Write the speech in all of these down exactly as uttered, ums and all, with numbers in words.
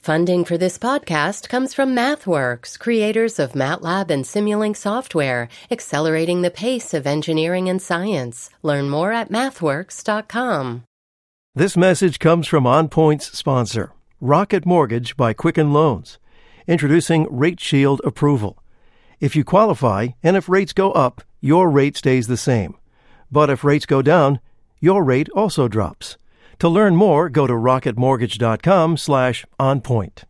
Funding for this podcast comes from MathWorks, creators of MATLAB and Simulink software, accelerating the pace of engineering and science. Learn more at mathworks dot com. This message comes from OnPoint's sponsor, Rocket Mortgage by Quicken Loans, introducing Rate Shield approval. If you qualify and if rates go up, your rate stays the same. But if rates go down, your rate also drops. To learn more, go to rocketmortgage.com slash onpoint.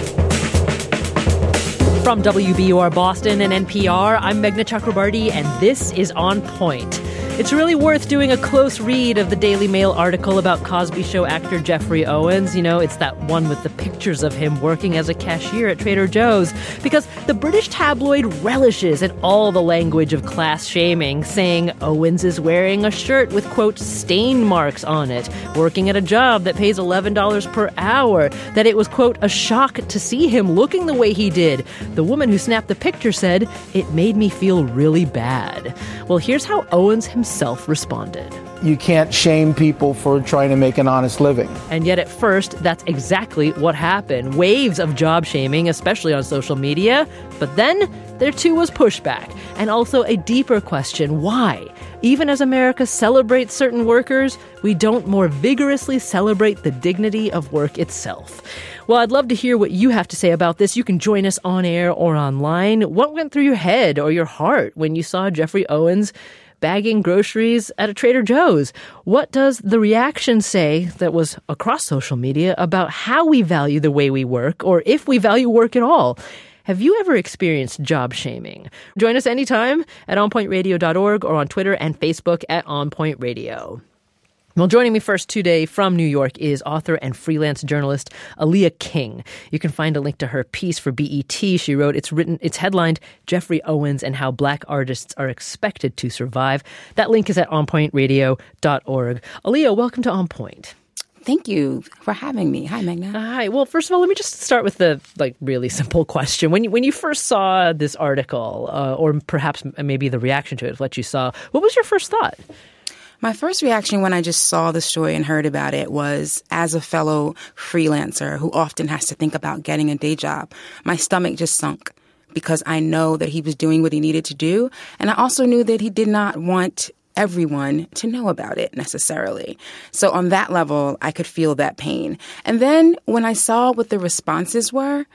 From W B U R Boston and N P R, I'm Meghna Chakrabarti, and this is On Point. It's really worth doing a close read of the Daily Mail article about Cosby Show actor Jeffrey Owens. You know, it's that one with the pictures of him working as a cashier at Trader Joe's, because the British tabloid relishes in all the language of class shaming, saying Owens is wearing a shirt with, quote, stain marks on it, working at a job that pays eleven dollars per hour, that it was, quote, a shock to see him looking the way he did. The woman who snapped the picture said, it made me feel really bad. Well, here's how Owens himself responded. You can't shame people for trying to make an honest living. And yet at first, that's exactly what happened. Waves of job shaming, especially on social media. But then there too was pushback. And also a deeper question, why? Even as America celebrates certain workers, we don't more vigorously celebrate the dignity of work itself. Well, I'd love to hear what you have to say about this. You can join us on air or online. What went through your head or your heart when you saw Jeffrey Owens bagging groceries at a Trader Joe's? What does the reaction say that was across social media about how we value the way we work, or if we value work at all? Have you ever experienced job shaming? Join us anytime at on point radio dot org or on Twitter and Facebook at onpointradio. Well, joining me first today from New York is author and freelance journalist Aaliyah King. You can find a link to her piece for B E T. She wrote, it's written, it's headlined, Jeffrey Owens and How Black Artists Are Expected to Survive. That link is at on point radio dot org. Aaliyah, welcome to On Point. Thank you for having me. Hi, Meghna. Hi. Well, first of all, let me just start with the like really simple question. When you, when you first saw this article, uh, or perhaps maybe the reaction to it, what you saw, what was your first thought? My first reaction when I just saw the story and heard about it was, as a fellow freelancer who often has to think about getting a day job, my stomach just sunk because I know that he was doing what he needed to do. And I also knew that he did not want everyone to know about it necessarily. So on that level, I could feel that pain. And then when I saw what the responses were,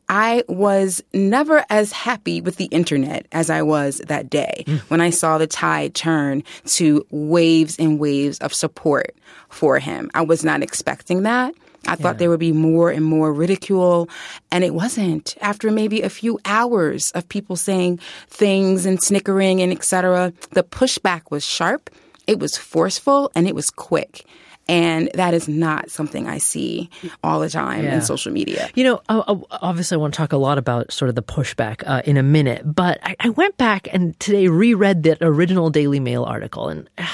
I was never as happy with the internet as I was that day mm. when I saw the tide turn to waves and waves of support for him. I was not expecting that. I yeah. thought there would be more and more ridicule, and it wasn't. After maybe a few hours of people saying things and snickering and et cetera, the pushback was sharp, it was forceful, and it was quick. And that is not something I see all the time yeah. in social media. You know, obviously I want to talk a lot about sort of the pushback uh, in a minute, but I, I went back and today reread that original Daily Mail article, and uh,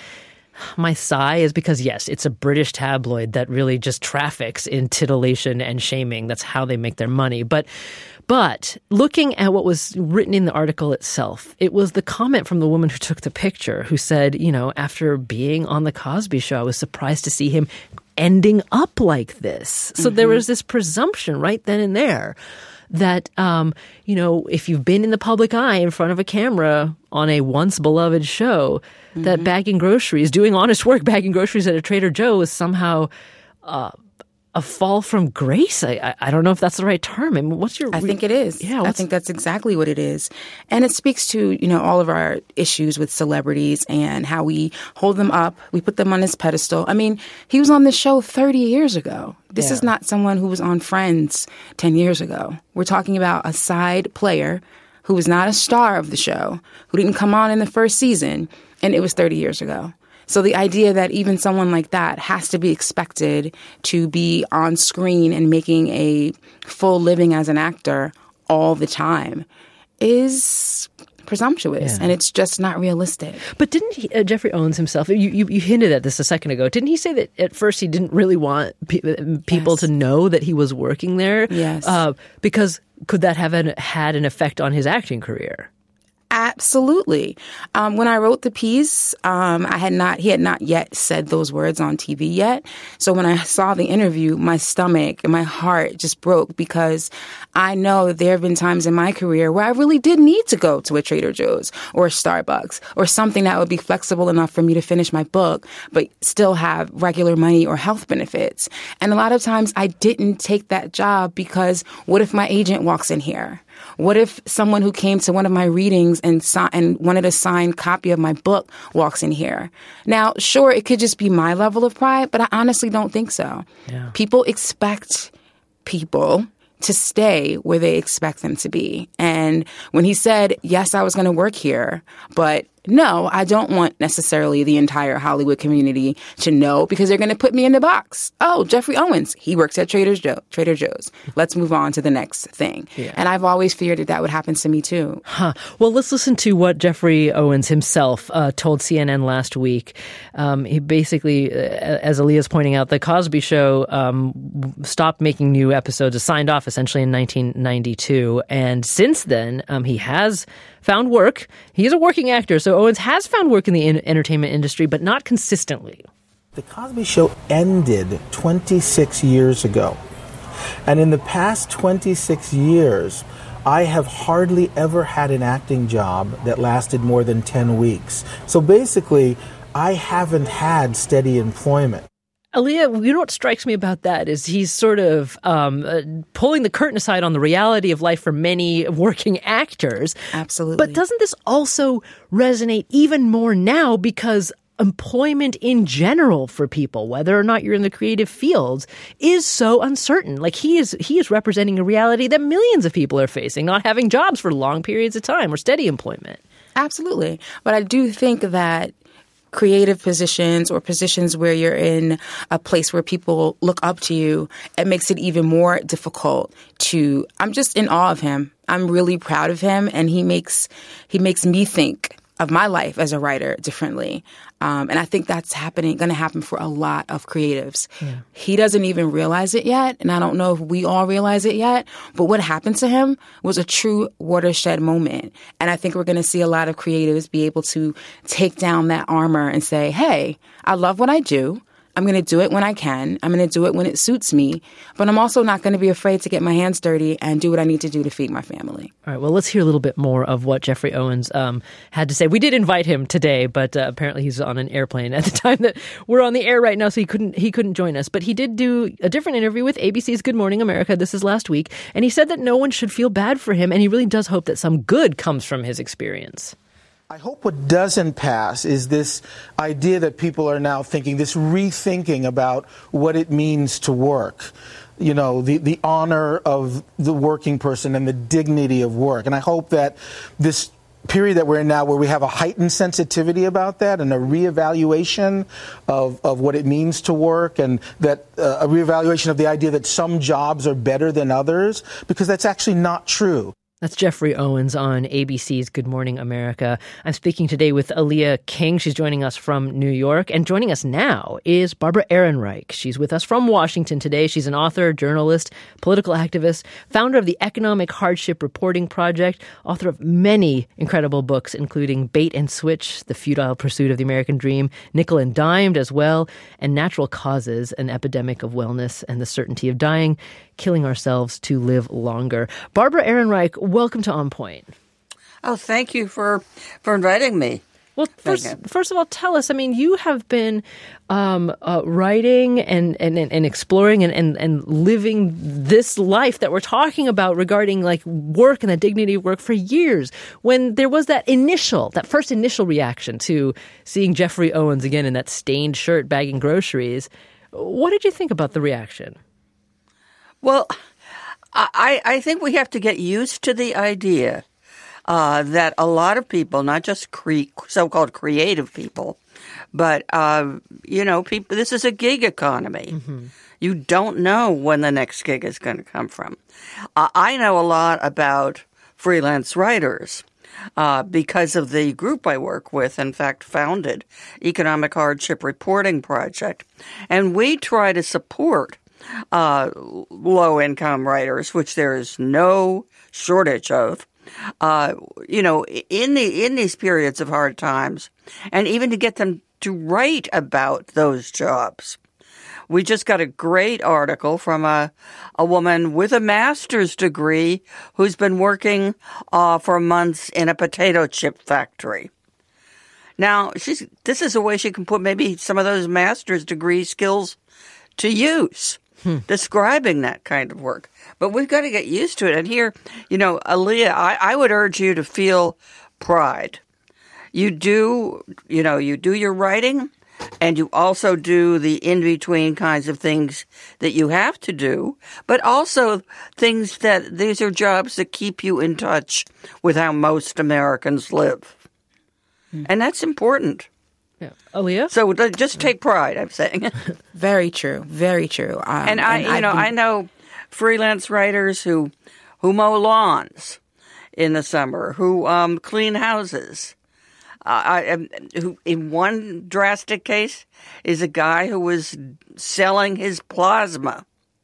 my sigh is because, yes, it's a British tabloid that really just traffics in titillation and shaming. That's how they make their money. But But looking at what was written in the article itself, it was the comment from the woman who took the picture who said, you know, after being on the Cosby Show, I was surprised to see him ending up like this. So mm-hmm. there was this presumption right then and there that, um, you know, if you've been in the public eye in front of a camera on a once beloved show, mm-hmm. that bagging groceries, doing honest work, bagging groceries at a Trader Joe is somehow uh, a fall from grace. I, I I don't know if that's the right term. I mean, what's your? I think it is. Yeah, I think that's exactly what it is, and it speaks to you know all of our issues with celebrities and how we hold them up, we put them on this pedestal. I mean, he was on this show thirty years ago. This yeah. is not someone who was on Friends ten years ago. We're talking about a side player who was not a star of the show, who didn't come on in the first season, and it was thirty years ago. So the idea that even someone like that has to be expected to be on screen and making a full living as an actor all the time is presumptuous, yeah. and it's just not realistic. But didn't he, uh, Jeffrey Owens himself, you, you you hinted at this a second ago, didn't he say that at first he didn't really want pe- people yes. to know that he was working there? Yes. Uh, because could that have an, had an effect on his acting career? Absolutely. Um, when I wrote the piece, um, I had not, he had not yet said those words on T V yet. So when I saw the interview, my stomach and my heart just broke because I know there have been times in my career where I really did need to go to a Trader Joe's or a Starbucks or something that would be flexible enough for me to finish my book, but still have regular money or health benefits. And a lot of times I didn't take that job because what if my agent walks in here? What if someone who came to one of my readings and, si- and wanted a signed copy of my book walks in here? Now, sure, it could just be my level of pride, but I honestly don't think so. Yeah. People expect people to stay where they expect them to be. And when he said, yes, I was going to work here, but no, I don't want necessarily the entire Hollywood community to know because they're going to put me in the box. Oh, Jeffrey Owens, he works at Trader Joe, Trader Joe's. Let's move on to the next thing. Yeah. And I've always feared that that would happen to me too. Huh. Well, let's listen to what Jeffrey Owens himself uh, told C N N last week. Um, he basically, uh, as Aaliyah's pointing out, The Cosby Show um, stopped making new episodes, signed off essentially in nineteen ninety-two. And since then, um, he has found work. He's a working actor, so Owens has found work in the in- entertainment industry, but not consistently. The Cosby Show ended twenty-six years ago. And in the past twenty-six years, I have hardly ever had an acting job that lasted more than ten weeks. So basically, I haven't had steady employment. Aaliyah, you know what strikes me about that is he's sort of um, uh, pulling the curtain aside on the reality of life for many working actors. Absolutely. But doesn't this also resonate even more now because employment in general for people, whether or not you're in the creative fields, is so uncertain? Like he is, he is representing a reality that millions of people are facing, not having jobs for long periods of time or steady employment. Absolutely. But I do think that creative positions or positions where you're in a place where people look up to you, it makes it even more difficult to, I'm just in awe of him. I'm really proud of him, and he makes he makes me think of my life as a writer differently. Um, and I think that's happening, going to happen for a lot of creatives. Yeah. He doesn't even realize it yet, and I don't know if we all realize it yet, but what happened to him was a true watershed moment. And I think we're going to see a lot of creatives be able to take down that armor and say, hey, I love what I do. I'm going to do it when I can. I'm going to do it when it suits me. But I'm also not going to be afraid to get my hands dirty and do what I need to do to feed my family. All right. Well, let's hear a little bit more of what Jeffrey Owens um, had to say. We did invite him today, but uh, apparently he's on an airplane at the time that we're on the air right now, so he couldn't he couldn't join us. But he did do a different interview with A B C's Good Morning America. This is last week. And he said that no one should feel bad for him, and he really does hope that some good comes from his experience. I hope what doesn't pass is this idea that people are now thinking, this rethinking about what it means to work. You know, the, the honor of the working person and the dignity of work. And I hope that this period that we're in now, where we have a heightened sensitivity about that and a reevaluation of, of what it means to work, and that uh, a reevaluation of the idea that some jobs are better than others, because that's actually not true. That's Jeffrey Owens on A B C's Good Morning America. I'm speaking today with Aaliyah King. She's joining us from New York. And joining us now is Barbara Ehrenreich. She's with us from Washington today. She's an author, journalist, political activist, founder of the Economic Hardship Reporting Project, author of many incredible books, including Bait and Switch, The Futile Pursuit of the American Dream, Nickel and Dimed as well, and Natural Causes, An Epidemic of Wellness and the Certainty of Dying, Killing Ourselves to Live Longer. Barbara Ehrenreich, welcome to On Point. Oh, thank you for, for inviting me. Well, first, first of all, tell us, I mean, you have been um, uh, writing and, and, and exploring and, and, and living this life that we're talking about regarding like work and the dignity of work for years. When there was that initial, that first initial reaction to seeing Jeffrey Owens again in that stained shirt bagging groceries, what did you think about the reaction? Well, I, I think we have to get used to the idea uh, that a lot of people, not just cre- so-called creative people, but, uh, you know, people. This is a gig economy. Mm-hmm. You don't know when the next gig is going to come from. Uh, I know a lot about freelance writers uh, because of the group I work with, in fact, founded Economic Hardship Reporting Project. And we try to support Uh, low-income writers, which there is no shortage of, uh, you know, in the in these periods of hard times, and even to get them to write about those jobs. We just got a great article from a, a woman with a master's degree who's been working uh, for months in a potato chip factory. Now, she's this is a way she can put maybe some of those master's degree skills to use, hmm. describing that kind of work. But we've got to get used to it. And here, you know, Aaliyah, I, I would urge you to feel pride. You do, you know, you do your writing, and you also do the in-between kinds of things that you have to do, but also things that these are jobs that keep you in touch with how most Americans live. Mm. And that's important. Yeah. Aaliyah? So just take pride, I'm saying. Very true. Very true. Um, and I, and you I've know, been... I know freelance writers who, who mow lawns in the summer, who um, clean houses. Uh, I, who, in one drastic case, is a guy who was selling his plasma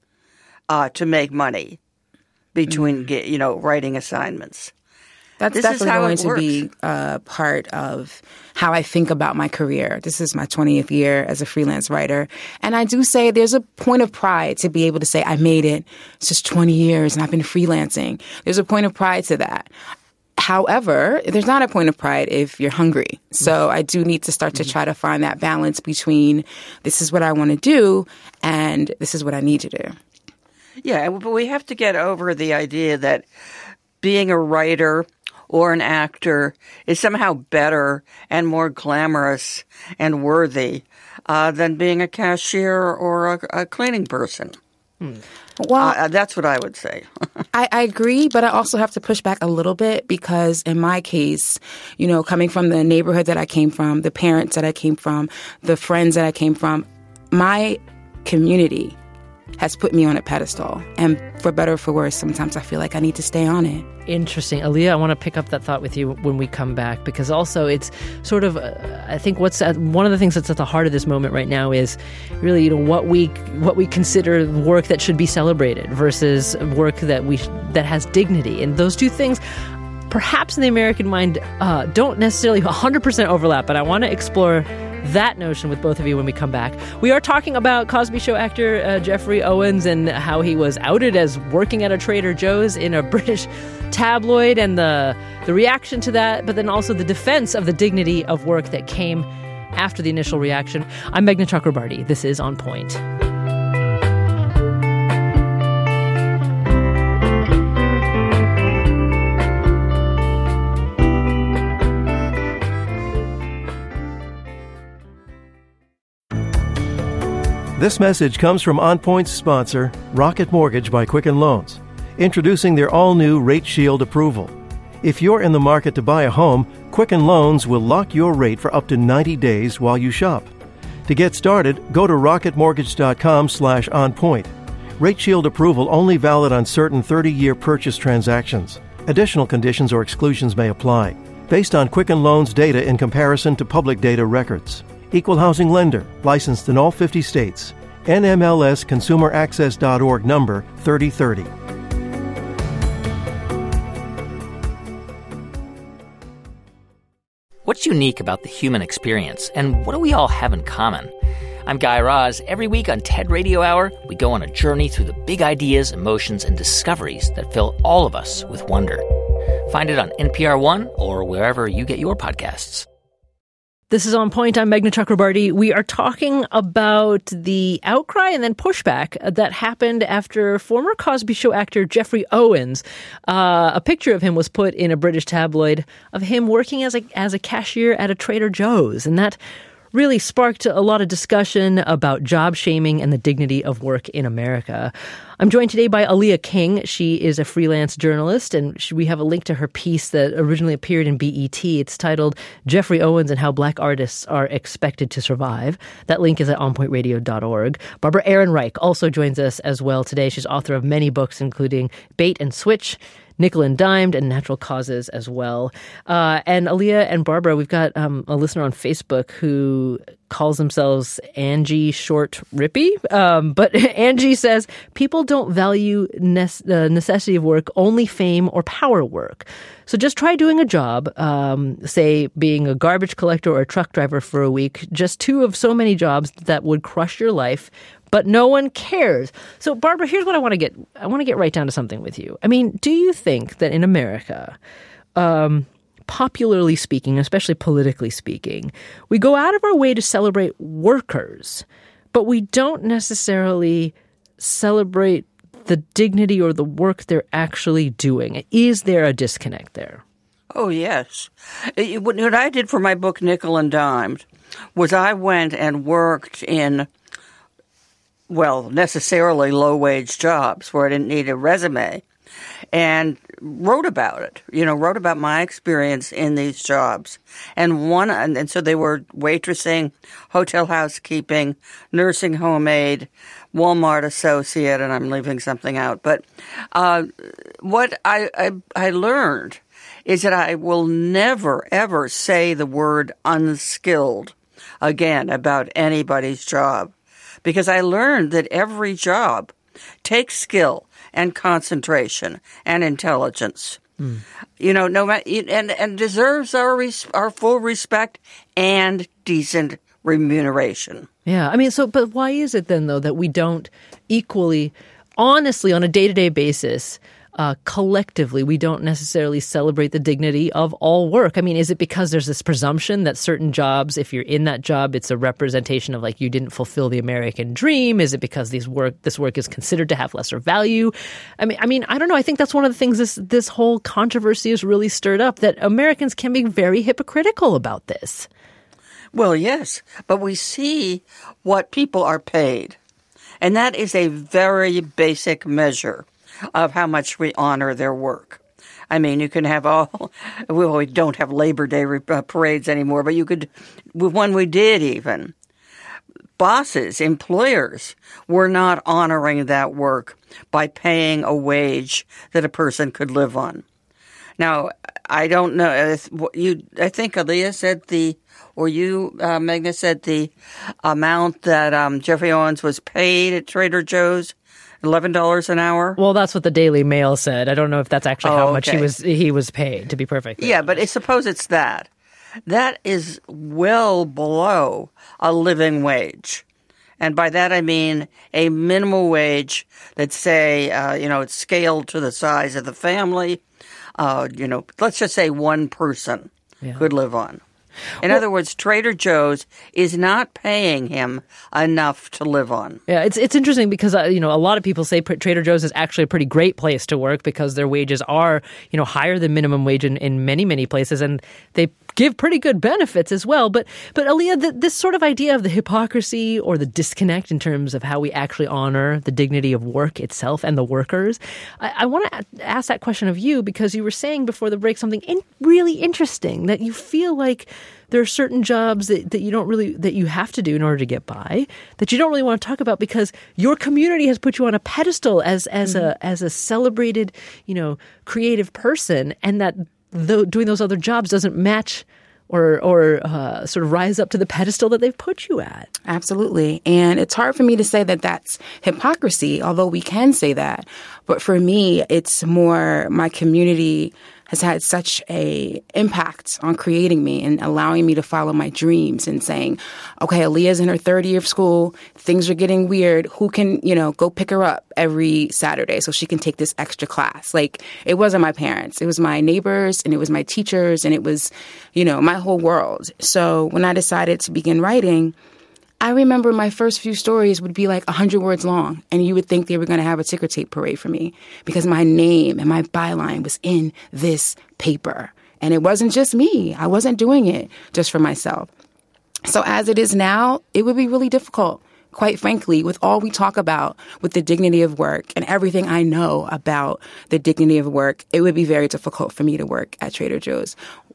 uh, to make money between, mm. you know, writing assignments. That's this definitely going to works. be a part of how I think about my career. This is my twentieth year as a freelance writer. And I do say there's a point of pride to be able to say, I made it. It's just twenty years and I've been freelancing. There's a point of pride to that. However, there's not a point of pride if you're hungry. So I do need to start to try to find that balance between this is what I want to do and this is what I need to do. Yeah, but we have to get over the idea that being a writer or an actor is somehow better and more glamorous and worthy uh, than being a cashier or a, a cleaning person. Hmm. Well, uh, that's what I would say. I, I agree, but I also have to push back a little bit because in my case, you know, coming from the neighborhood that I came from, the parents that I came from, the friends that I came from, my community has put me on a pedestal. And for better or for worse, sometimes I feel like I need to stay on it. Interesting. Aaliyah, I want to pick up that thought with you when we come back, because also it's sort of, uh, I think what's at, one of the things that's at the heart of this moment right now is really, you know, what we what we consider work that should be celebrated versus work that we that has dignity. And those two things, perhaps in the American mind, uh, don't necessarily one hundred percent overlap, but I want to explore that notion with both of you when we come back. We are talking about Cosby Show actor uh, Geoffrey Owens and how he was outed as working at a Trader Joe's in a British tabloid and the the reaction to that, but then also the defense of the dignity of work that came after the initial reaction. I'm Meghna Chakrabarti. This is On Point. This message comes from On Point's sponsor, Rocket Mortgage by Quicken Loans, introducing their all-new Rate Shield approval. If you're in the market to buy a home, Quicken Loans will lock your rate for up to ninety days while you shop. To get started, go to rocketmortgage.com slash onpoint. Rate Shield approval only valid on certain thirty-year purchase transactions. Additional conditions or exclusions may apply, based on Quicken Loans data in comparison to public data records. Equal housing lender, licensed in all fifty states. N M L S consumer access dot org number thirty thirty. What's unique about the human experience, and what do we all have in common? I'm Guy Raz. Every week on TED Radio Hour, we go on a journey through the big ideas, emotions, and discoveries that fill all of us with wonder. Find it on N P R One or wherever you get your podcasts. This is On Point. I'm Meghna Chakrabarti. We are talking about the outcry and then pushback that happened after former Cosby Show actor Geoffrey Owens, uh, a picture of him was put in a British tabloid of him working as a as a cashier at a Trader Joe's. And that really sparked a lot of discussion about job shaming and the dignity of work in America. I'm joined today by Aaliyah King. She is a freelance journalist, and we have a link to her piece that originally appeared in B E T. It's titled Geoffrey Owens and How Black Artists Are Expected to Survive. That link is at on point radio dot org. Barbara Ehrenreich also joins us as well today. She's author of many books, including Bait and Switch, nickel and dimed, and natural causes as well. Uh, and Aaliyah and Barbara, we've got um, a listener on Facebook who calls themselves Angie Short Rippy. Um, but Angie says, people don't value ne- the necessity of work, only fame or power work. So just try doing a job, um, say being a garbage collector or a truck driver for a week, just two of so many jobs that would crush your life, but no one cares. So Barbara, here's what I want to get, I want to get right down to something with you. I mean, do you think that in America, um, popularly speaking, especially politically speaking, we go out of our way to celebrate workers, but we don't necessarily celebrate the dignity or the work they're actually doing? Is there a disconnect there? Oh, yes. It, what I did for my book, Nickel and Dimed, was I went and worked in, well, necessarily low-wage jobs where I didn't need a resume, and wrote about it, you know, wrote about my experience in these jobs. And one, and, and so they were waitressing, hotel housekeeping, nursing home aide, Walmart associate, and I'm leaving something out. But uh, what I, I I learned is that I will never, ever say the word unskilled again about anybody's job, because I learned that every job takes skill and concentration and intelligence. Mm. You know, no matter, and and deserves our res, our full respect and decent remuneration. Yeah, I mean, so but why is it then though that we don't equally, honestly, on a day-to-day basis, uh, collectively, we don't necessarily celebrate the dignity of all work? I mean, is it because there's this presumption that certain jobs, if you're in that job, it's a representation of like you didn't fulfill the American dream? Is it because these work this work is considered to have lesser value? I mean, I mean, I don't know. I think that's one of the things this this whole controversy has really stirred up, that Americans can be very hypocritical about this. Well, yes, but we see what people are paid, and that is a very basic measure of how much we honor their work. I mean, you can have all, well, we don't have Labor Day uh, parades anymore, but you could, when we did even, bosses, employers were not honoring that work by paying a wage that a person could live on. Now, I don't know, you. I think Aaliyah said the, or you, uh, Magna, said the amount that um, Jeffrey Owens was paid at Trader Joe's, eleven dollars an hour. Well, that's what the Daily Mail said. I don't know if that's actually oh, how okay. much he was he was paid, to be perfect. Yeah, but I suppose it's that. That is well below a living wage. And by that I mean a minimum wage that, say, uh, you know, it's scaled to the size of the family. Uh, you know, let's just say one person yeah. could live on. In well, other words, Trader Joe's is not paying him enough to live on. Yeah, it's it's interesting because, uh, you know, a lot of people say Trader Joe's is actually a pretty great place to work because their wages are, you know, higher than minimum wage in, in many, many places. And they give pretty good benefits as well. But, but Aaliyah, the, this sort of idea of the hypocrisy or the disconnect in terms of how we actually honor the dignity of work itself and the workers, I, I want to ask that question of you because you were saying before the break something in, really interesting, that you feel like there are certain jobs that, that you don't really, that you have to do in order to get by, that you don't really want to talk about because your community has put you on a pedestal as, as mm-hmm. a, as a celebrated, you know, creative person, and that though doing those other jobs doesn't match or, or uh, sort of rise up to the pedestal that they've put you at. Absolutely. And it's hard for me to say that that's hypocrisy, although we can say that. But for me, it's more my community has had such a impact on creating me and allowing me to follow my dreams and saying, okay, Aaliyah's in her third year of school. Things are getting weird. Who can, you know, go pick her up every Saturday so she can take this extra class? Like, it wasn't my parents. It was my neighbors and it was my teachers and it was, you know, my whole world. So when I decided to begin writing, I remember my first few stories would be like one hundred words long, and you would think they were going to have a ticker tape parade for me because my name and my byline was in this paper. And it wasn't just me. I wasn't doing it just for myself. So as it is now, it would be really difficult, quite frankly, with all we talk about with the dignity of work and everything I know about the dignity of work, it would be very difficult for me to work at Trader Joe's.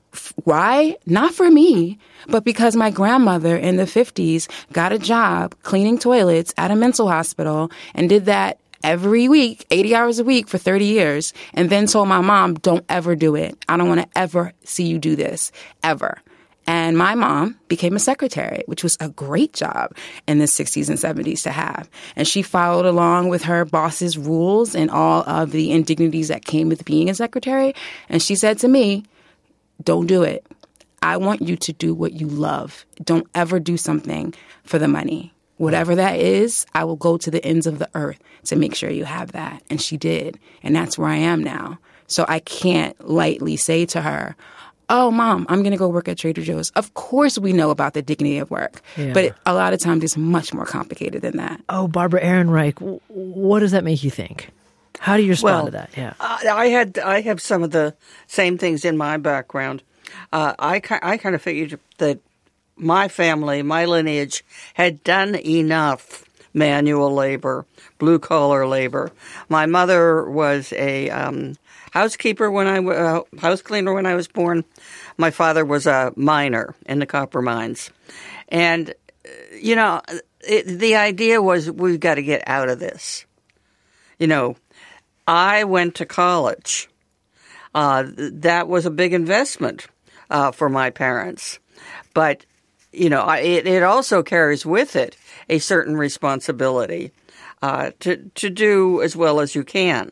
Why? Not for me, but because my grandmother in the fifties got a job cleaning toilets at a mental hospital and did that every week, eighty hours a week for thirty years, and then told my mom, don't ever do it. I don't want to ever see you do this, ever. And my mom became a secretary, which was a great job in the sixties and seventies to have. And she followed along with her boss's rules and all of the indignities that came with being a secretary. And she said to me, don't do it. I want you to do what you love. Don't ever do something for the money. Whatever that is, I will go to the ends of the earth to make sure you have that. And she did. And that's where I am now. So I can't lightly say to her, oh, Mom, I'm going to go work at Trader Joe's. Of course we know about the dignity of work, yeah. but it, a lot of times it's much more complicated than that. Oh, Barbara Ehrenreich, what does that make you think? How do you respond well, to that? Yeah, uh, I had I have some of the same things in my background. Uh, I, I kind of figured that my family, my lineage, had done enough manual labor, blue-collar labor. My mother was a um, housekeeper when I uh, house cleaner when I was born. My father was a miner in the copper mines. And, you know, it, the idea was we've got to get out of this. You know, I went to college. Uh, that was a big investment uh, for my parents. But, you know, it, it also carries with it a certain responsibility uh, to, to do as well as you can.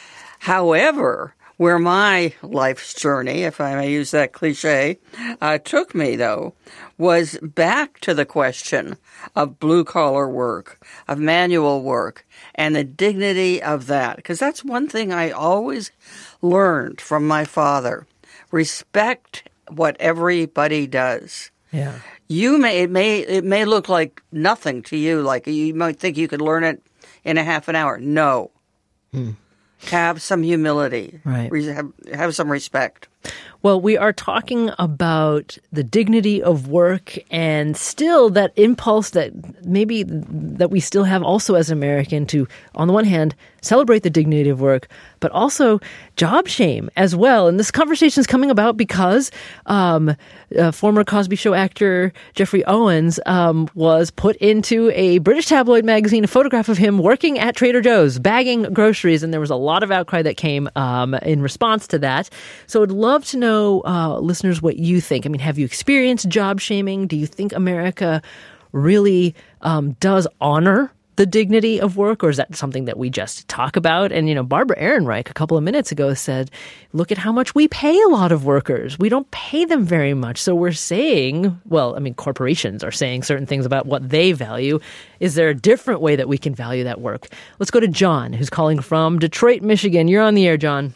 However, where my life's journey, if I may use that cliche, uh, took me, though, was back to the question of blue-collar work, of manual work, and the dignity of that. Because that's one thing I always learned from my father. Respect what everybody does. Yeah. You may it may it may look like nothing to you, like you might think you could learn it in a half an hour. No. Hmm. Have some humility. Right. Have, have some respect. Well, we are talking about the dignity of work and still that impulse that maybe that we still have also as an American to, on the one hand, celebrate the dignity of work, but also job shame as well. And this conversation is coming about because um, uh, former Cosby Show actor Jeffrey Owens um, was put into a British tabloid magazine, a photograph of him working at Trader Joe's, bagging groceries, and there was a lot of outcry that came um, in response to that. So I'd love to know, uh, listeners, what you think. I mean, have you experienced job shaming? Do you think America really um, does honor the dignity of work, or is that something that we just talk about? And, you know, Barbara Ehrenreich a couple of minutes ago said, look at how much we pay a lot of workers. We don't pay them very much. So we're saying, well, I mean, corporations are saying certain things about what they value. Is there a different way that we can value that work? Let's go to John, who's calling from Detroit, Michigan. You're on the air, John.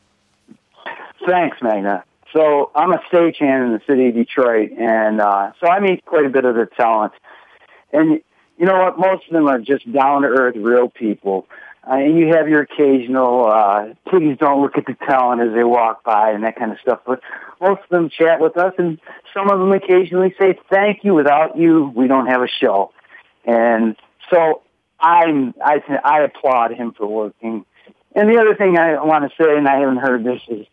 Thanks, Magna. So I'm a stagehand in the city of Detroit, and uh, so I meet quite a bit of the talent. And you know what? Most of them are just down-to-earth, real people. Uh, and you have your occasional, uh, please don't look at the talent as they walk by and that kind of stuff. But most of them chat with us, and some of them occasionally say, thank you. Without you, we don't have a show. And so I'm, I, I applaud him for working. And the other thing I want to say, and I haven't heard this, is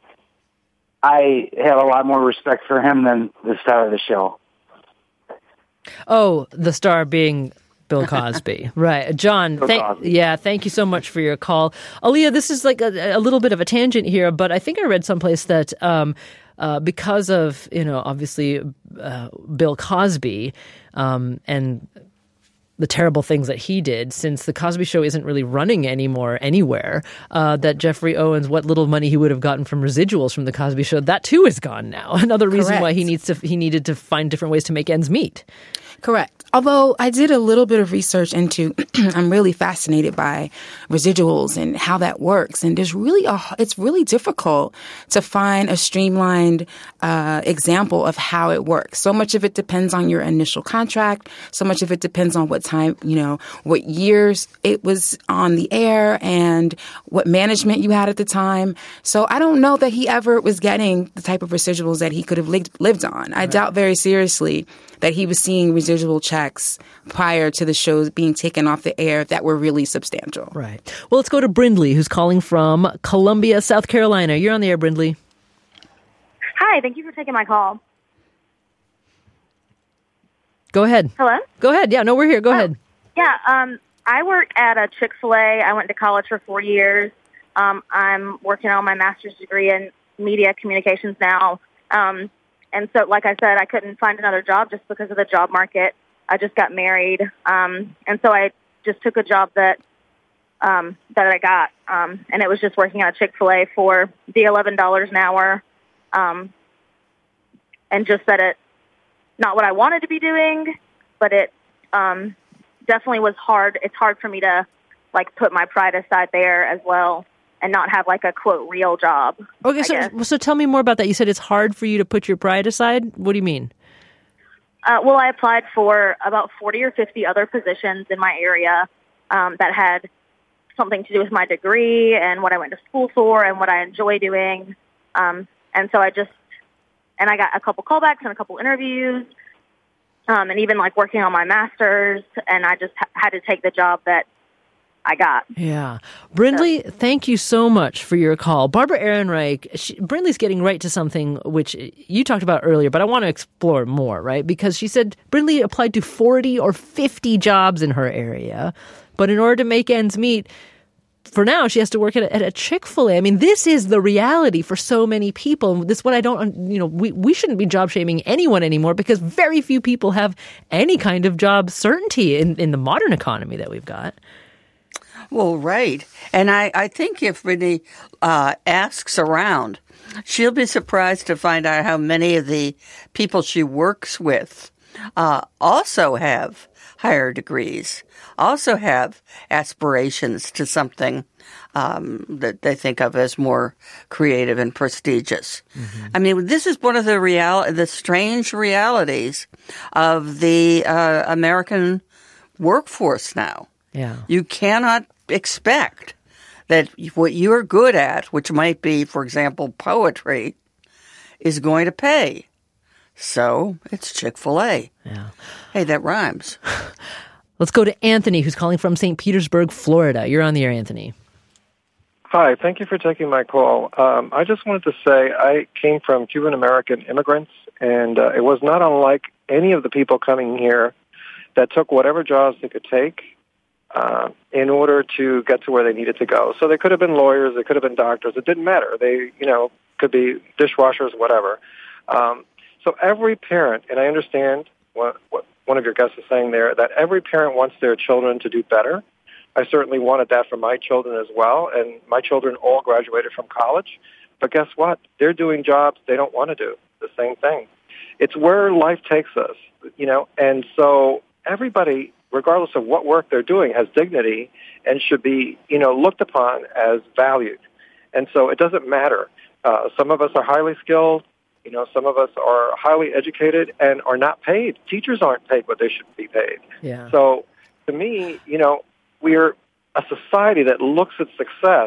I have a lot more respect for him than the star of the show. Oh, the star being Bill Cosby. Right. John, thank, yeah, thank you so much for your call. Aaliyah, this is like a, a little bit of a tangent here, but I think I read someplace that um, uh, because of, you know, obviously uh, Bill Cosby um, and the terrible things that he did, since the Cosby Show isn't really running anymore anywhere, uh, that Jeffrey Owens, what little money he would have gotten from residuals from the Cosby Show, that too is gone now. Another reason Correct. why he needs to he needed to find different ways to make ends meet. Correct. Although I did a little bit of research into, I'm really fascinated by residuals and how that works. And there's really a, it's really difficult to find a streamlined uh, example of how it works. So much of it depends on your initial contract. So much of it depends on what time, you know, what years it was on the air and what management you had at the time. So I don't know that he ever was getting the type of residuals that he could have lived, lived on. I right. doubt very seriously that he was seeing residual checks prior to the shows being taken off the air that were really substantial. Right. Well, let's go to Brindley, who's calling from Columbia, South Carolina. You're on the air, Brindley. Hi, thank you for taking my call. Go ahead. Hello? Go ahead. Yeah, no, we're here. Go oh, ahead. Yeah, um, I work at a Chick-fil-A. I went to college for four years. Um, I'm working on my master's degree in media communications now. Um, and so, like I said, I couldn't find another job just because of the job market. I just got married. Um, and so I just took a job that um, that I got. Um, and it was just working at a Chick-fil-A for the eleven dollars an hour. Um, and just that it, not what I wanted to be doing, but it um, definitely was hard. It's hard for me to, like, put my pride aside there as well and not have, like, a, quote, real job. Okay, so, so tell me more about that. You said it's hard for you to put your pride aside? What do you mean? Uh, well, I applied for about forty or fifty other positions in my area um, that had something to do with my degree and what I went to school for and what I enjoy doing. Um, and so I just, and I got a couple callbacks and a couple interviews, um, and even like working on my master's, and I just ha- had to take the job that I got. Yeah. Brindley, so. Thank you so much for your call. Barbara Ehrenreich, she, Brindley's getting right to something which you talked about earlier, but I want to explore more, right? Because she said Brindley applied to forty or fifty jobs in her area, but in order to make ends meet, for now, she has to work at a, at a Chick-fil-A. I mean, this is the reality for so many people. This is what I don't, you know, we, we shouldn't be job shaming anyone anymore because very few people have any kind of job certainty in, in the modern economy that we've got. Well, right. And I, I think if Brittany uh, asks around, she'll be surprised to find out how many of the people she works with uh, also have higher degrees, also have aspirations to something um, that they think of as more creative and prestigious. Mm-hmm. I mean, this is one of the real, the strange realities of the uh, American workforce now. Yeah. You cannot expect that what you're good at, which might be, for example, poetry, is going to pay. So it's Chick-fil-A. Yeah. Hey, that rhymes. Let's go to Anthony, who's calling from Saint Petersburg, Florida. You're on the air, Anthony. Hi, thank you for taking my call. Um, I just wanted to say I came from Cuban-American immigrants, and uh, it was not unlike any of the people coming here that took whatever jobs they could take uh, in order to get to where they needed to go. So they could have been lawyers, they could have been doctors. It didn't matter. They, you know, could be dishwashers, whatever. Um, so every parent, and I understand what, what one of your guests is saying there, that every parent wants their children to do better. I certainly wanted that for my children as well, and my children all graduated from college. But guess what? They're doing jobs they don't want to do, the same thing. It's where life takes us, you know, and so everybody, regardless of what work they're doing, has dignity and should be, you know, looked upon as valued. And so it doesn't matter. Uh, some of us are highly skilled. You know, some of us are highly educated and are not paid. Teachers aren't paid what they should be paid. Yeah. So to me, you know, we're a society that looks at success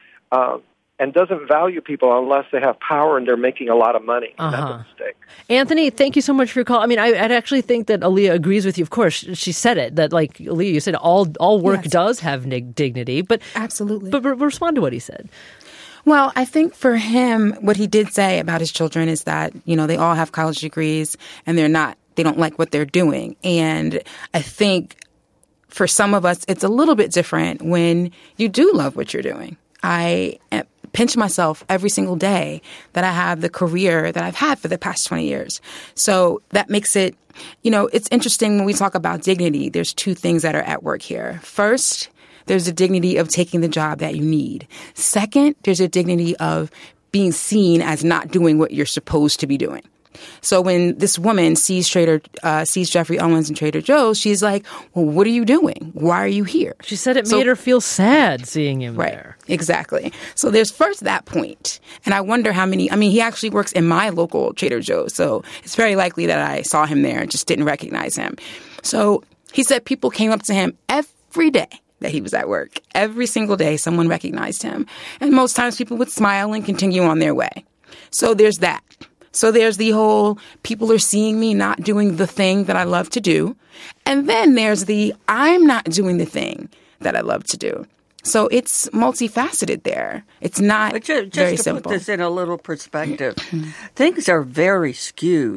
um, and doesn't value people unless they have power and they're making a lot of money. Uh-huh. That's a mistake. Anthony, thank you so much for your call. I mean, I, I'd actually think that Aaliyah agrees with you. Of course, she said it, that like, Aaliyah, you said all all work yes. does have nig- dignity. But absolutely. But, but respond to what he said. Well, I think for him, what he did say about his children is that, you know, they all have college degrees and they're not, they don't like what they're doing. And I think for some of us, it's a little bit different when you do love what you're doing. I pinch myself every single day that I have the career that I've had for the past twenty years. So that makes it, you know, it's interesting when we talk about dignity. There's two things that are at work here. First, there's a dignity of taking the job that you need. Second, there's a dignity of being seen as not doing what you're supposed to be doing. So when this woman sees Trader, uh, sees Jeffrey Owens in Trader Joe's, she's like, well, what are you doing? Why are you here? She said it so, made her feel sad seeing him right, there. Exactly. So there's first that point. And I wonder how many, I mean, he actually works in my local Trader Joe's. So it's very likely that I saw him there and just didn't recognize him. So he said people came up to him every day that he was at work. Every single day, someone recognized him. And most times people would smile and continue on their way. So there's that. So there's the whole people are seeing me not doing the thing that I love to do. And then there's the I'm not doing the thing that I love to do. So it's multifaceted there. It's not but just, just very to simple. Put this in a little perspective, things are very skewed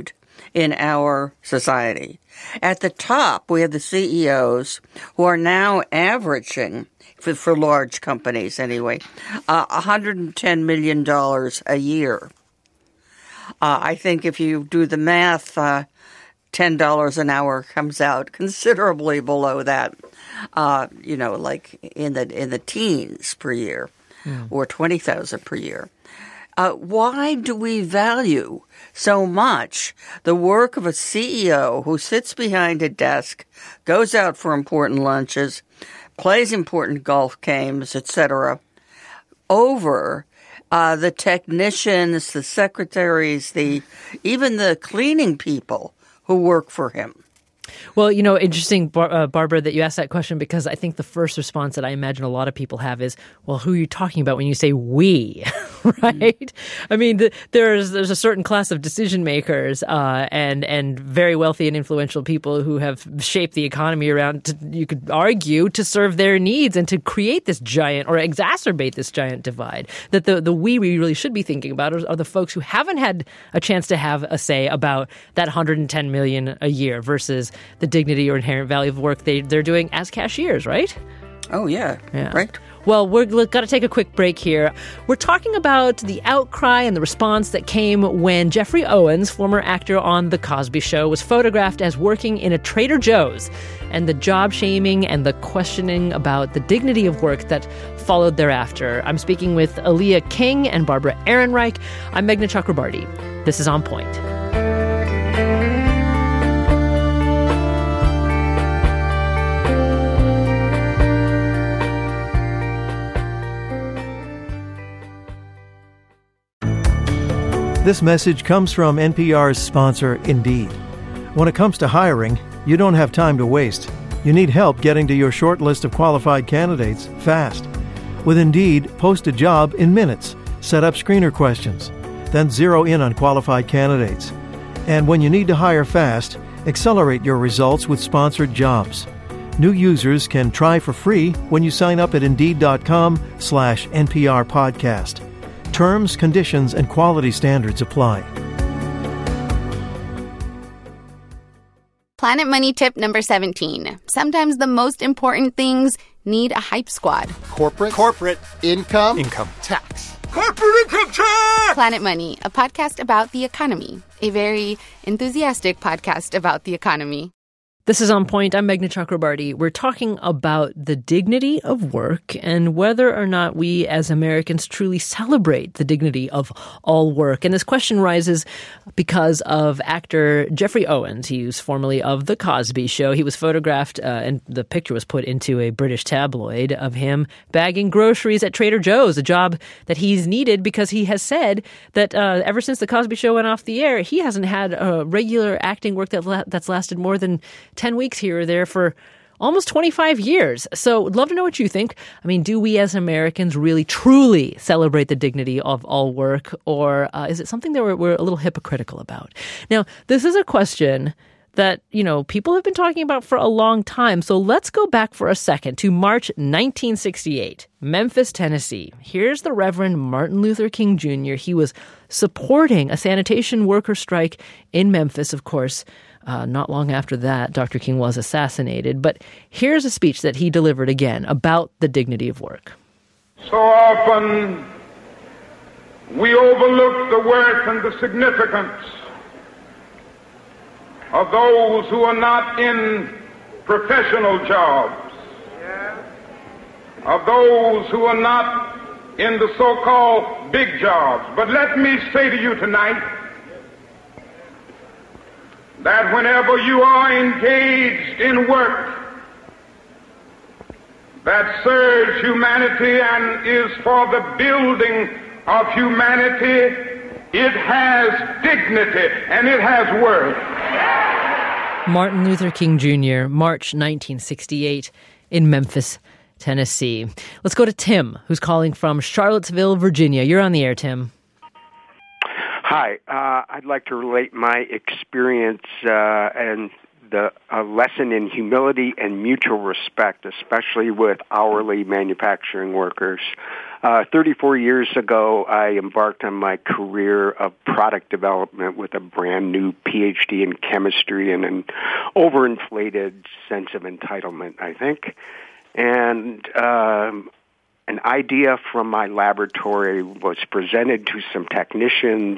in our society. At the top, we have the C E Os who are now averaging, for, for large companies anyway, uh, one hundred ten million dollars a year. Uh, I think if you do the math, uh, ten dollars an hour comes out considerably below that, uh, you know, like in the in the teens per year, mm. or twenty thousand per year. Uh, why do we value so much the work of a C E O who sits behind a desk, goes out for important lunches, plays important golf games, et cetera, over uh, the technicians, the secretaries, the even the cleaning people who work for him? Well, you know, interesting, Bar- uh, Barbara, that you asked that question, because I think the first response that I imagine a lot of people have is, well, who are you talking about when you say we, right? Mm-hmm. I mean, the, there's there's a certain class of decision makers uh, and and very wealthy and influential people who have shaped the economy around, to, you could argue, to serve their needs and to create this giant or exacerbate this giant divide. That the, the we we really should be thinking about are, are the folks who haven't had a chance to have a say about that one hundred ten million dollars a year versus the dignity or inherent value of work they, they're doing as cashiers, right? Oh, yeah, yeah. Right. Well, we've got to take a quick break here. We're talking about the outcry and the response that came when Jeffrey Owens, former actor on The Cosby Show, was photographed as working in a Trader Joe's, and the job shaming and the questioning about the dignity of work that followed thereafter. I'm speaking with Aaliyah King and Barbara Ehrenreich. I'm Meghna Chakrabarti. This is On Point. This message comes from N P R's sponsor, Indeed. When it comes to hiring, you don't have time to waste. You need help getting to your short list of qualified candidates fast. With Indeed, post a job in minutes, set up screener questions, then zero in on qualified candidates. And when you need to hire fast, accelerate your results with sponsored jobs. New users can try for free when you sign up at Indeed.com slash NPR podcast. Terms, conditions, and quality standards apply. Planet Money tip number seventeen. Sometimes the most important things need a hype squad. Corporate. Corporate. Income. Income. Tax. Corporate income tax! Planet Money, a podcast about the economy. A very enthusiastic podcast about the economy. This is On Point. I'm Meghna Chakrabarti. We're talking about the dignity of work and whether or not we as Americans truly celebrate the dignity of all work. And this question rises because of actor Jeffrey Owens. He was formerly of The Cosby Show. He was photographed, uh, and the picture was put into a British tabloid of him bagging groceries at Trader Joe's, a job that he's needed because he has said that uh, ever since The Cosby Show went off the air, he hasn't had uh, regular acting work that la- that's lasted more than ten weeks here or there for almost twenty-five years. So I'd love to know what you think. I mean, do we as Americans really, truly celebrate the dignity of all work? Or uh, is it something that we're, we're a little hypocritical about? Now, this is a question that, you know, people have been talking about for a long time. So let's go back for a second to March nineteen sixty-eight, Memphis, Tennessee. Here's the Reverend Martin Luther King Junior He was supporting a sanitation worker strike in Memphis, of course. Uh, not long after that, Doctor King was assassinated. But here's a speech that he delivered again about the dignity of work. So often we overlook the worth and the significance of those who are not in professional jobs, of those who are not in the so-called big jobs. But let me say to you tonight that whenever you are engaged in work that serves humanity and is for the building of humanity, it has dignity and it has worth. Martin Luther King Junior, March nineteen sixty-eight in Memphis, Tennessee. Let's go to Tim, who's calling from Charlottesville, Virginia. You're on the air, Tim. Hi, uh, I'd like to relate my experience uh, and the a lesson in humility and mutual respect, especially with hourly manufacturing workers. Uh, thirty-four years ago, I embarked on my career of product development with a brand new P H D in chemistry and an overinflated sense of entitlement, I think. And um, an idea from my laboratory was presented to some technicians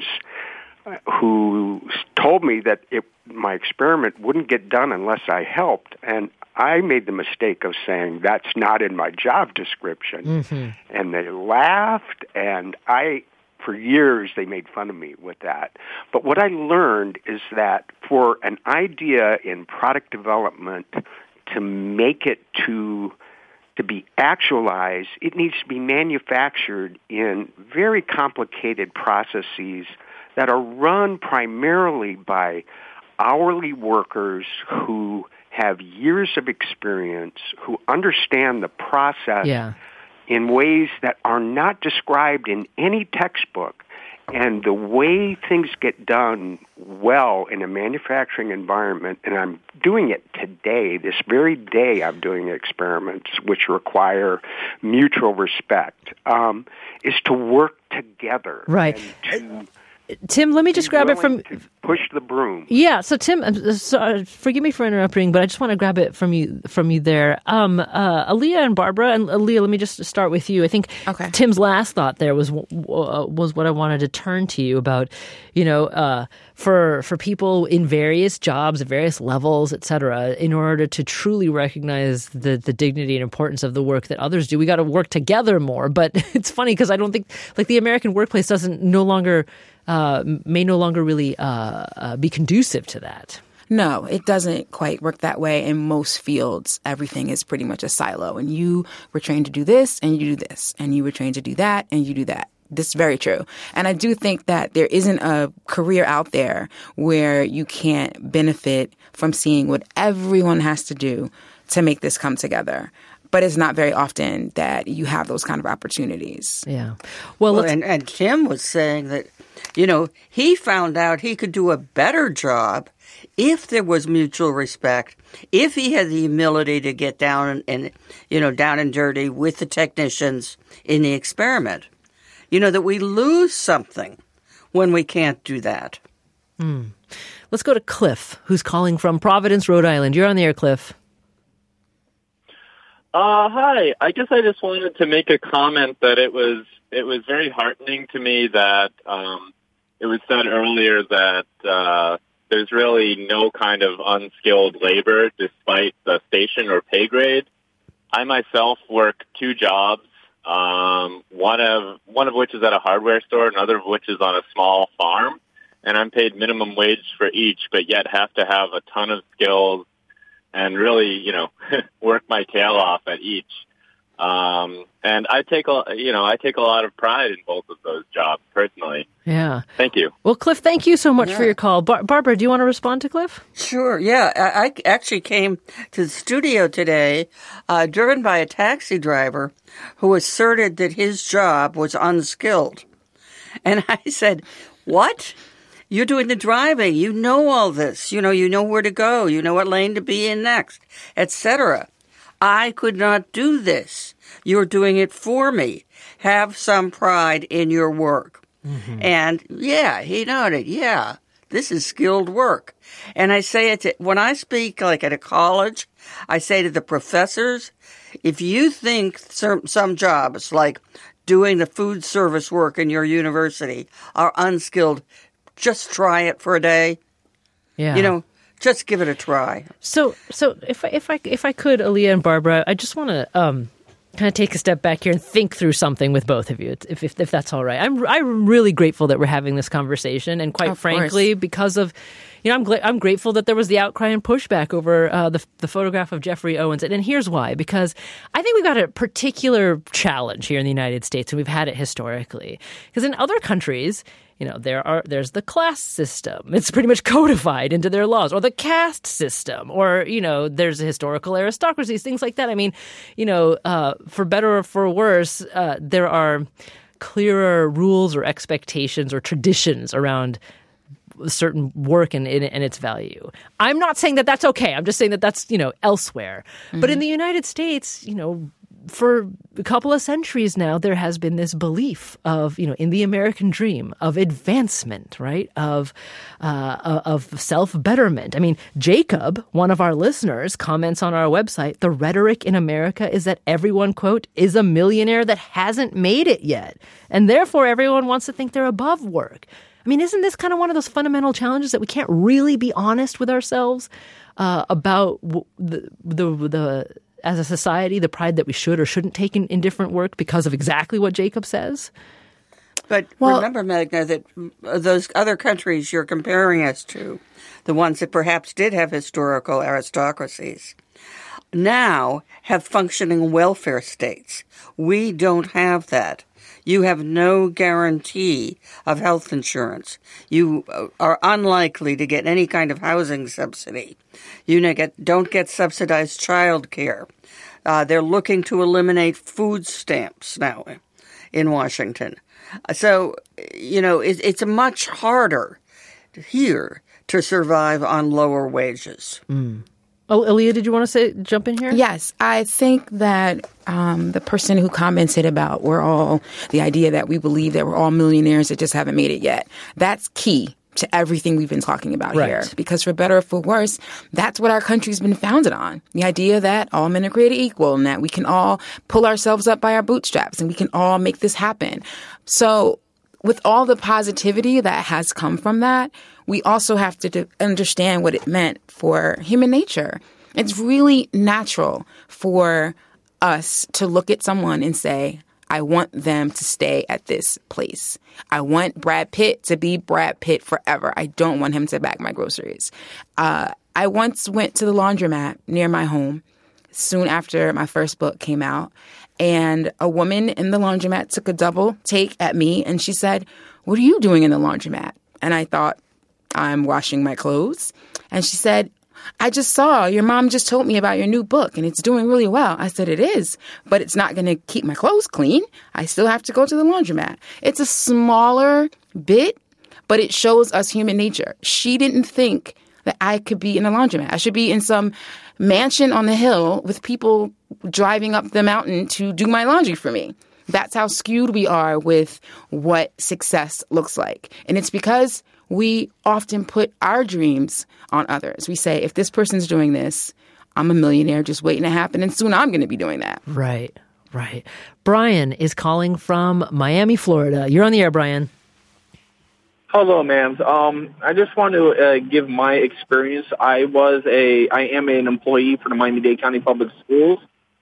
who told me that it, my experiment wouldn't get done unless I helped. And I made the mistake of saying, that's not in my job description. Mm-hmm. And they laughed, and I, for years, they made fun of me with that. But what I learned is that for an idea in product development to make it to to be actualized, it needs to be manufactured in very complicated processes that are run primarily by hourly workers who have years of experience, who understand the process yeah. in ways that are not described in any textbook. And the way things get done well in a manufacturing environment, and I'm doing it today, this very day I'm doing experiments which require mutual respect, um, is to work together. Right. And to Tim, let me just grab it from... push the broom. Yeah, so Tim, so, uh, forgive me for interrupting, but I just want to grab it from you from you there. Um, uh, Aaliyah and Barbara, and Aaliyah, let me just start with you. I think okay. Tim's last thought there was uh, was what I wanted to turn to you about, you know, uh, for for people in various jobs at various levels, et cetera, in order to truly recognize the, the dignity and importance of the work that others do, we got to work together more. But it's funny because I don't think, like, the American workplace doesn't no longer... Uh, may no longer really uh, uh, be conducive to that. No, it doesn't quite work that way. In most fields, everything is pretty much a silo. And you were trained to do this, and you do this. And you were trained to do that, and you do that. This is very true. And I do think that there isn't a career out there where you can't benefit from seeing what everyone has to do to make this come together. But it's not very often that you have those kind of opportunities. Yeah. Well, well and, and Tim was saying that, you know, he found out he could do a better job if there was mutual respect, if he had the humility to get down and, and, you know, down and dirty with the technicians in the experiment. You know, that we lose something when we can't do that. Mm. Let's go to Cliff, who's calling from Providence, Rhode Island. You're on the air, Cliff. Uh, hi. I guess I just wanted to make a comment that it was it was very heartening to me that um, it was said earlier that uh, there's really no kind of unskilled labor despite the station or pay grade. I myself work two jobs, um, one of one of which is at a hardware store, another of which is on a small farm, and I'm paid minimum wage for each, but yet have to have a ton of skills and really, you know, work my tail off at each. Um, and I take a, you know, I take a lot of pride in both of those jobs personally. Yeah. Thank you. Well, Cliff, thank you so much yeah. for your call. Bar- Barbara, do you want to respond to Cliff? Sure. Yeah. I, I actually came to the studio today, uh, driven by a taxi driver who asserted that his job was unskilled. And I said, what? You're doing the driving. You know all this. You know, you know where to go. You know what lane to be in next, et cetera. I could not do this. You're doing it for me. Have some pride in your work. Mm-hmm. And, yeah, he nodded, yeah, this is skilled work. And I say it to, when I speak, like at a college, I say to the professors, if you think some, some jobs, like doing the food service work in your university, are unskilled, just try it for a day. Yeah. You know, just give it a try. So, so if I, if I, if I could, Aaliyah and Barbara, I just want to um, kind of take a step back here and think through something with both of you, if if, if that's all right. I'm I'm really grateful that we're having this conversation, and quite of frankly, course. because of, you know, I'm gl- I'm grateful that there was the outcry and pushback over uh, the the photograph of Jeffrey Owens, and, and here's why: because I think we've got a particular challenge here in the United States, and we've had it historically. Because in other countries, you know, there are there's the class system. It's pretty much codified into their laws, or the caste system, or, you know, there's a historical aristocracies, things like that. I mean, you know, uh, for better or for worse, uh, there are clearer rules or expectations or traditions around certain work and, and its value. I'm not saying that that's okay. I'm just saying that that's, you know, elsewhere. Mm-hmm. But in the United States, you know, for a couple of centuries now, there has been this belief of, you know, in the American dream of advancement, right? Of uh, of self-betterment. I mean, Jacob, one of our listeners, comments on our website, the rhetoric in America is that everyone, quote, is a millionaire that hasn't made it yet. And therefore, everyone wants to think they're above work. I mean, isn't this kind of one of those fundamental challenges that we can't really be honest with ourselves uh, about the the the as a society, the pride that we should or shouldn't take in, in different work because of exactly what Jacob says? But well, remember, Magna, that those other countries you're comparing us to, the ones that perhaps did have historical aristocracies, now have functioning welfare states. We don't have that. You have no guarantee of health insurance. You are unlikely to get any kind of housing subsidy. You don't get subsidized child care. Uh, they're looking to eliminate food stamps now in Washington. So, you know, it, it's much harder here to survive on lower wages. Mm. Oh, Aaliyah, did you want to say jump in here? Yes, I think that um, the person who commented about we're all the idea that we believe that we're all millionaires that just haven't made it yet. That's key to everything we've been talking about right. here. Because for better or for worse, that's what our country's been founded on. The idea that all men are created equal and that we can all pull ourselves up by our bootstraps and we can all make this happen. So with all the positivity that has come from that, we also have to do, understand what it meant for human nature. It's really natural for us to look at someone and say, I want them to stay at this place. I want Brad Pitt to be Brad Pitt forever. I don't want him to bag my groceries. Uh, I once went to the laundromat near my home soon after my first book came out, and a woman in the laundromat took a double take at me, and she said, "What are you doing in the laundromat?" And I thought, I'm washing my clothes. And she said, I just saw your mom just told me about your new book and it's doing really well. I said, it is, but it's not going to keep my clothes clean. I still have to go to the laundromat. It's a smaller bit, but it shows us human nature. She didn't think that I could be in a laundromat. I should be in some mansion on the hill with people driving up the mountain to do my laundry for me. That's how skewed we are with what success looks like. And it's because we often put our dreams on others. We say, if this person's doing this, I'm a millionaire just waiting to happen, and soon I'm going to be doing that. Right, right. Brian is calling from Miami, Florida. You're on the air, Brian. Hello, ma'am. Um, I just want to uh, give my experience. I was a, I am an employee for the Miami-Dade County Public Schools.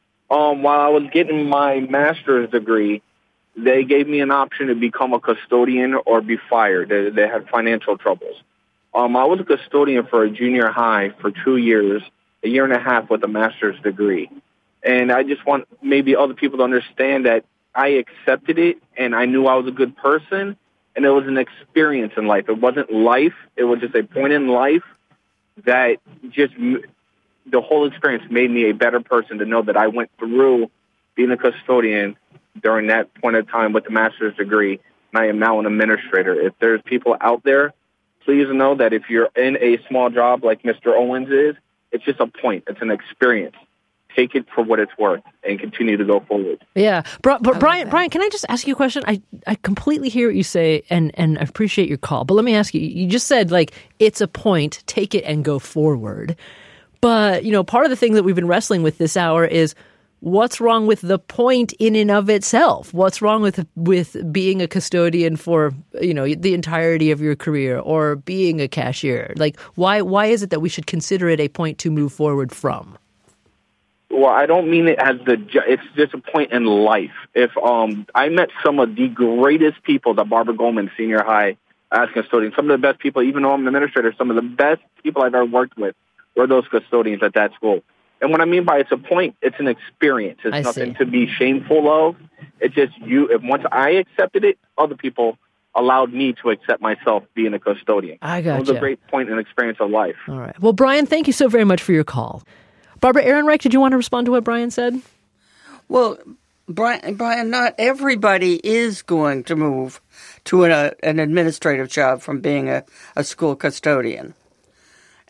Um, while I was getting my master's degree, they gave me an option to become a custodian or be fired. They, they had financial troubles. Um, I was a custodian for a junior high for two years, a year and a half with a master's degree. And I just want maybe other people to understand that I accepted it and I knew I was a good person, and it was an experience in life. It wasn't life. It was just a point in life that just the whole experience made me a better person to know that I went through being a custodian during that point of time with a master's degree, and I am now an administrator. If there's people out there, please know that if you're in a small job like Mister Owens is, it's just a point. It's an experience. Take it for what it's worth and continue to go forward. Yeah. But, but Brian, Brian, can I just ask you a question? I, I completely hear what you say, and, and I appreciate your call. But let me ask you, you just said, like, it's a point, take it and go forward. But, you know, part of the thing that we've been wrestling with this hour is, what's wrong with the point in and of itself? What's wrong with with being a custodian for, you know, the entirety of your career, or being a cashier? Like, why why is it that we should consider it a point to move forward from? Well, I don't mean it as the, it's just a point in life. If um, I met some of the greatest people at Barbara Goldman Senior High as custodian, some of the best people, even though I'm an administrator, some of the best people I've ever worked with were those custodians at that school. And what I mean by it's a point, it's an experience. It's I nothing see. to be shameful of. It's just you. If once I accepted it, other people allowed me to accept myself being a custodian. I got you. It was a great point and experience of life. All right. Well, Brian, thank you so very much for your call. Barbara Ehrenreich, did you want to respond to what Brian said? Well, Brian, Brian, not everybody is going to move to an, uh, an administrative job from being a, a school custodian.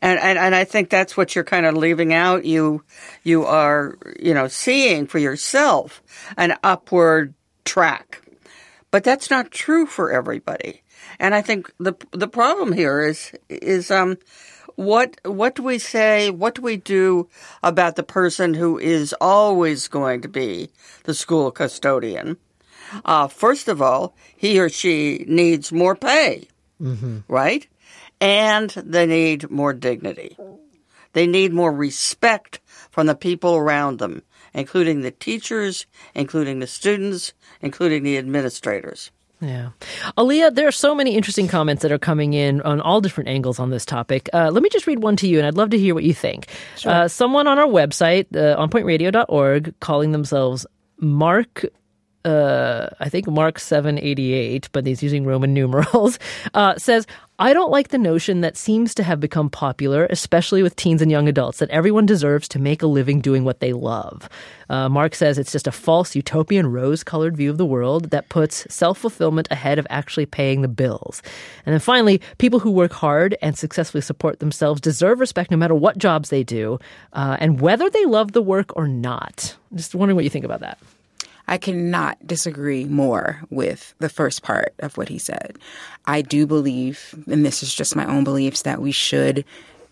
And, and and I think that's what you're kind of leaving out. You you are, you know, seeing for yourself an upward track. But that's not true for everybody. And I think the the problem here is is um what what do we say, what do we do about the person who is always going to be the school custodian? Uh, first of all, he or she needs more pay, mm-hmm. right? And they need more dignity. They need more respect from the people around them, including the teachers, including the students, including the administrators. Yeah. Aaliyah, there are so many interesting comments that are coming in on all different angles on this topic. Uh, let me just read one to you, and I'd love to hear what you think. Sure. Uh, someone on our website, uh, on point radio dot org, calling themselves Mark... Uh, I think Mark seven eighty-eight, but he's using Roman numerals, uh, says, I don't like the notion that seems to have become popular, especially with teens and young adults, that everyone deserves to make a living doing what they love. Uh, Mark says it's just a false utopian rose-colored view of the world that puts self-fulfillment ahead of actually paying the bills. And then finally, people who work hard and successfully support themselves deserve respect no matter what jobs they do, uh, and whether they love the work or not. Just wondering what you think about that. I cannot disagree more with the first part of what he said. I do believe, and this is just my own beliefs, that we should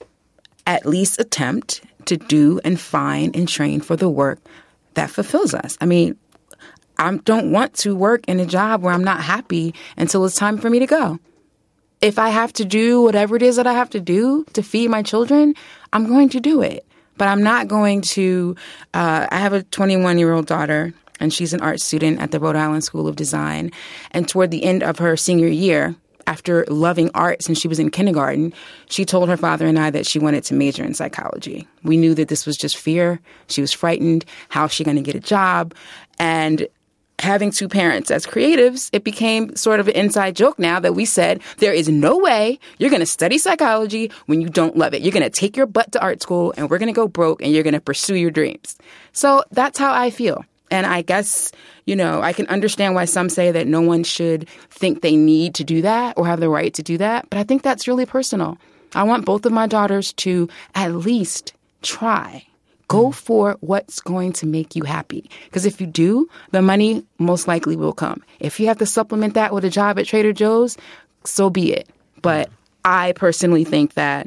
at least attempt to do and find and train for the work that fulfills us. I mean, I don't want to work in a job where I'm not happy until it's time for me to go. If I have to do whatever it is that I have to do to feed my children, I'm going to do it. But I'm not going to, uh, I have a twenty-one-year-old daughter, and she's an art student at the Rhode Island School of Design. And toward the end of her senior year, after loving art since she was in kindergarten, she told her father and I that she wanted to major in psychology. We knew that this was just fear. She was frightened. How is she going to get a job? And having two parents as creatives, it became sort of an inside joke now that we said, there is no way you're going to study psychology when you don't love it. You're going to take your butt to art school, and we're going to go broke, and you're going to pursue your dreams. So that's how I feel. And I guess, you know, I can understand why some say that no one should think they need to do that or have the right to do that. But I think that's really personal. I want both of my daughters to at least try. Go for what's going to make you happy. Because if you do, the money most likely will come. If you have to supplement that with a job at Trader Joe's, so be it. But I personally think that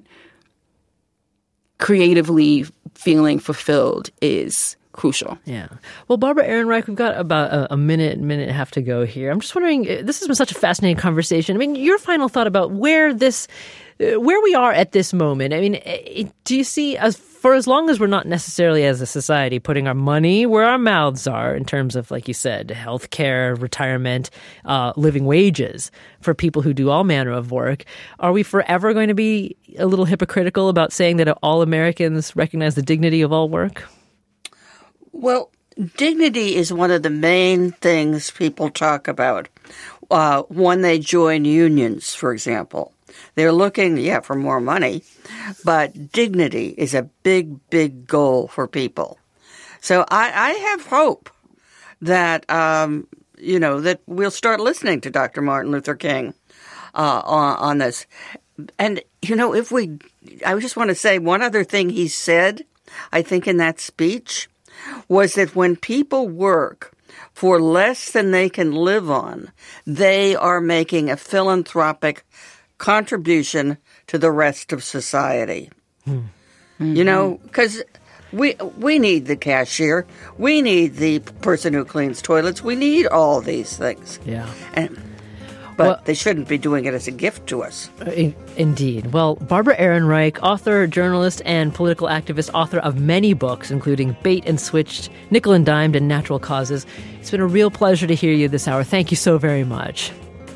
creatively feeling fulfilled is crucial. Yeah. Well, Barbara Ehrenreich, we've got about a, a minute, minute and a half to go here. I'm just wondering, this has been such a fascinating conversation. I mean, your final thought about where this, where we are at this moment. I mean, do you see, as for as long as we're not necessarily as a society putting our money where our mouths are in terms of, like you said, healthcare, retirement, uh, living wages for people who do all manner of work, are we forever going to be a little hypocritical about saying that all Americans recognize the dignity of all work? Well, dignity is one of the main things people talk about uh, when they join unions, for example. They're looking, yeah, for more money, but dignity is a big, big goal for people. So I, I have hope that, um, you know, that we'll start listening to Doctor Martin Luther King uh, on, on this. And, you know, if we, I just want to say one other thing he said, I think, in that speech, was that when people work for less than they can live on, they are making a philanthropic contribution to the rest of society. Mm-hmm. You know, because we we need the cashier, we need the person who cleans toilets, we need all these things. Yeah. And But well, they shouldn't be doing it as a gift to us. In, indeed. Well, Barbara Ehrenreich, author, journalist, and political activist, author of many books, including Bait and Switched, Nickel and Dimed, and Natural Causes. It's been a real pleasure to hear you this hour. Thank you so very much.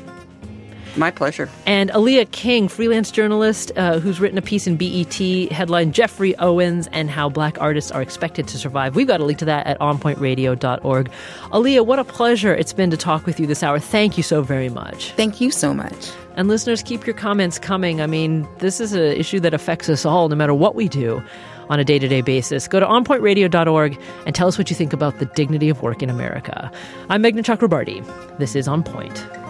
My pleasure. And Aaliyah King, freelance journalist uh, who's written a piece in B E T, headline Jeffrey Owens and How Black Artists Are Expected to Survive. We've got a link to that at on point radio dot org. Aaliyah, what a pleasure it's been to talk with you this hour. Thank you so very much. Thank you so much. And listeners, keep your comments coming. I mean, this is an issue that affects us all, no matter what we do on a day-to-day basis. Go to on point radio dot org and tell us what you think about the dignity of work in America. I'm Meghna Chakrabarti. This is On Point.